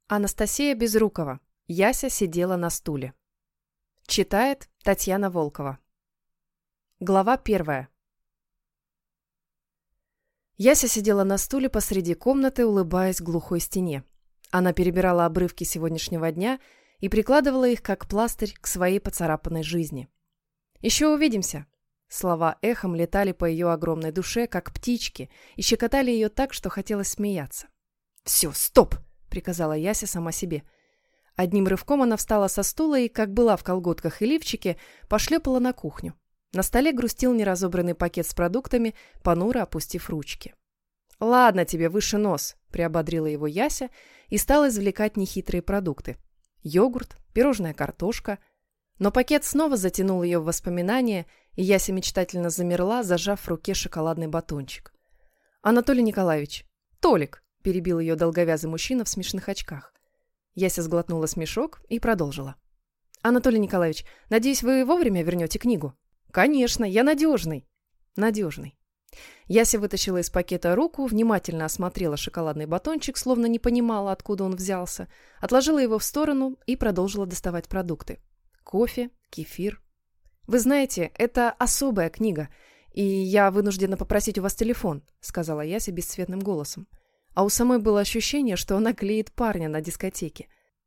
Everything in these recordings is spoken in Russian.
Анастасия Безрукова. Яся сидела на стуле. Читает Татьяна Волкова. Глава 1. Яся сидела на стуле посреди комнаты, улыбаясь глухой стене. Она перебирала обрывки сегодняшнего дня и прикладывала их, как пластырь, к своей поцарапанной жизни. «Еще увидимся!» Слова эхом летали по ее огромной душе, как птички, и щекотали ее так, что хотелось смеяться. «Все, стоп!» — приказала Яся сама себе. Одним рывком она встала со стула и, как была в колготках и лифчике, пошлепала на кухню. На столе грустил неразобранный пакет с продуктами, понуро опустив ручки. «Ладно тебе, выше нос!» — приободрила его Яся и стала извлекать нехитрые продукты. Йогурт, пирожная картошка. Но пакет снова затянул ее в воспоминания, и Яся мечтательно замерла, зажав в руке шоколадный батончик. «Анатолий Николаевич!» «Толик!» — перебил ее долговязый мужчина в смешных очках. Яся сглотнула смешок и продолжила. «Анатолий Николаевич, надеюсь, вы вовремя вернете книгу?» «Конечно, я надежный». «Надежный». Яся вытащила из пакета руку, внимательно осмотрела шоколадный батончик, словно не понимала, откуда он взялся, отложила его в сторону и продолжила доставать продукты. Кофе, кефир. «Вы знаете, это особая книга, и я вынуждена попросить у вас телефон», — сказала Яся бесцветным голосом. А у самой было ощущение, что она клеит парня на дискотеке.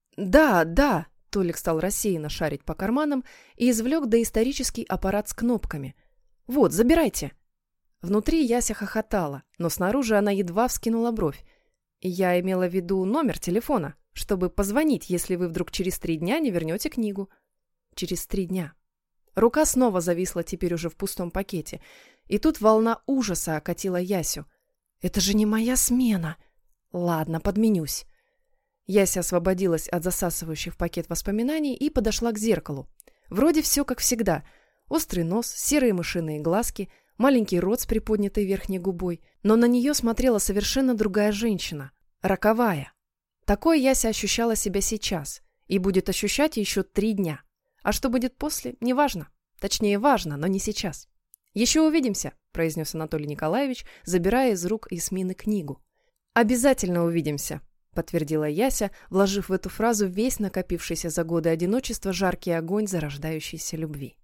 «Да», — Толик стал рассеянно шарить по карманам и извлек доисторический аппарат с кнопками. «Вот, забирайте». Внутри Яся хохотала, но снаружи она едва вскинула бровь. «Я имела в виду номер телефона, чтобы позвонить, если вы вдруг через 3 дня не вернете книгу». Через 3 дня. Рука снова зависла теперь уже в пустом пакете, и тут волна ужаса окатила Ясю. «Это же не моя смена!» «Ладно, подменюсь». Яся освободилась от засасывающих пакет воспоминаний и подошла к зеркалу. Вроде все как всегда. Острый нос, серые мышиные глазки, маленький рот с приподнятой верхней губой. Но на нее смотрела совершенно другая женщина. Роковая. Такой Яся ощущала себя сейчас. И будет ощущать еще 3 дня. А что будет после, неважно. Точнее, важно, но не сейчас. «Еще увидимся», — произнес Анатолий Николаевич, забирая из рук Ясмины книгу. «Обязательно увидимся», — подтвердила Яся, вложив в эту фразу весь накопившийся за годы одиночества жаркий огонь зарождающейся любви.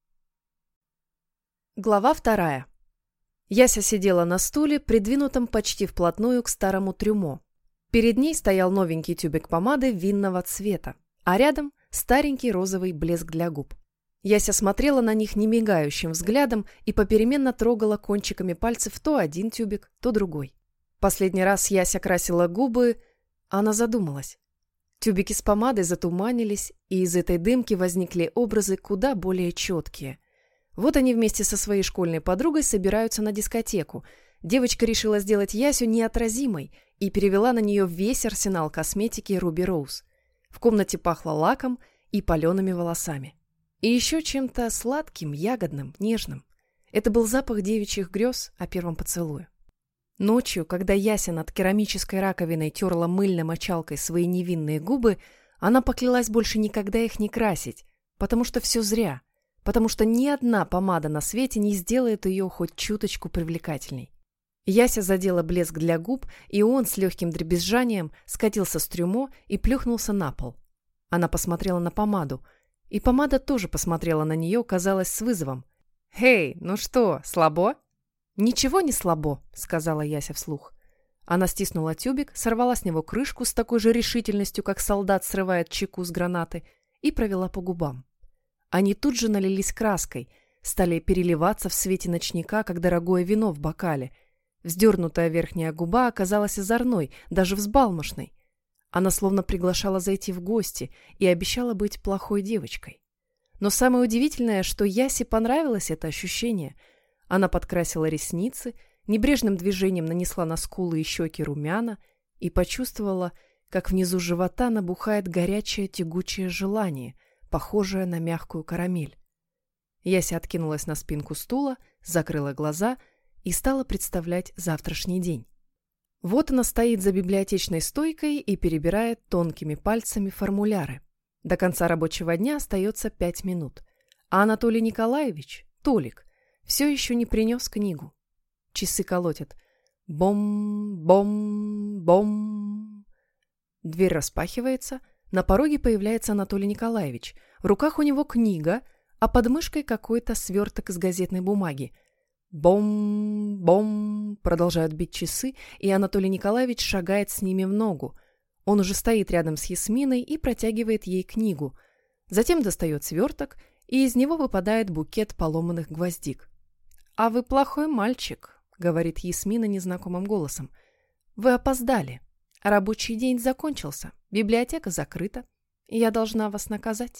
Глава 2. Яся сидела на стуле, придвинутом почти вплотную к старому трюмо. Перед ней стоял новенький тюбик помады винного цвета, а рядом старенький розовый блеск для губ. Яся смотрела на них немигающим взглядом и попеременно трогала кончиками пальцев то один тюбик, то другой. Последний раз Яся красила губы, она задумалась. Тюбики с помадой затуманились, и из этой дымки возникли образы куда более четкие. Вот они вместе со своей школьной подругой собираются на дискотеку. Девочка решила сделать Ясю неотразимой и перевела на нее весь арсенал косметики Руби Роуз. В комнате пахло лаком и палеными волосами. И еще чем-то сладким, ягодным, нежным. Это был запах девичьих грез о первом поцелуе. Ночью, когда Яся над керамической раковиной терла мыльной мочалкой свои невинные губы, она поклялась больше никогда их не красить, потому что все зря, потому что ни одна помада на свете не сделает ее хоть чуточку привлекательней. Яся задела блеск для губ, и он с легким дребезжанием скатился с трюмо и плюхнулся на пол. Она посмотрела на помаду, и помада тоже посмотрела на нее, казалось, с вызовом. «Эй, ну что, слабо?» «Ничего не слабо», — сказала Яся вслух. Она стиснула тюбик, сорвала с него крышку с такой же решительностью, как солдат срывает чеку с гранаты, и провела по губам. Они тут же налились краской, стали переливаться в свете ночника, как дорогое вино в бокале. Вздернутая верхняя губа оказалась озорной, даже взбалмошной. Она словно приглашала зайти в гости и обещала быть плохой девочкой. Но самое удивительное, что Ясе понравилось это ощущение. Она подкрасила ресницы, небрежным движением нанесла на скулы и щеки румяна и почувствовала, как внизу живота набухает горячее тягучее желание, похожее на мягкую карамель. Яся откинулась на спинку стула, закрыла глаза и стала представлять завтрашний день. Вот она стоит за библиотечной стойкой и перебирает тонкими пальцами формуляры. До конца рабочего дня остается 5 минут. А Анатолий Николаевич, Толик, все еще не принес книгу. Часы колотят. Бом, бом, бом. Дверь распахивается, на пороге появляется Анатолий Николаевич. В руках у него книга, а под мышкой какой-то сверток из газетной бумаги. Бом-бом, продолжают бить часы, и Анатолий Николаевич шагает с ними в ногу. Он уже стоит рядом с Ясминой и протягивает ей книгу. Затем достает сверток, и из него выпадает букет поломанных гвоздик. «А вы плохой мальчик», — говорит Ясмина незнакомым голосом. «Вы опоздали. Рабочий день закончился, библиотека закрыта, и я должна вас наказать».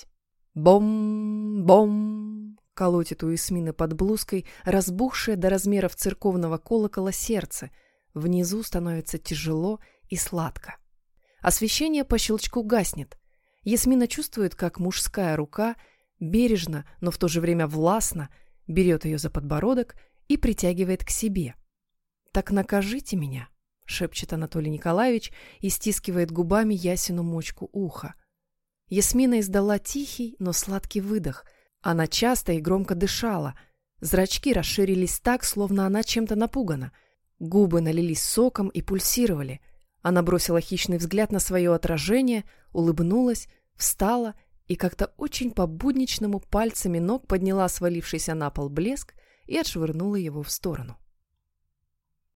Бом-бом, колотит у Ясмины под блузкой разбухшее до размеров церковного колокола сердце. Внизу становится тяжело и сладко. Освещение по щелчку гаснет. Ясмина чувствует, как мужская рука бережно, но в то же время властно берет ее за подбородок и притягивает к себе. «Так накажите меня», — шепчет Анатолий Николаевич и стискивает губами Ясину мочку уха. Ясмина издала тихий, но сладкий выдох. Она часто и громко дышала. Зрачки расширились так, словно она чем-то напугана. Губы налились соком и пульсировали. Она бросила хищный взгляд на свое отражение, улыбнулась, встала и как-то очень по-будничному пальцами ног подняла свалившийся на пол блеск и отшвырнула его в сторону.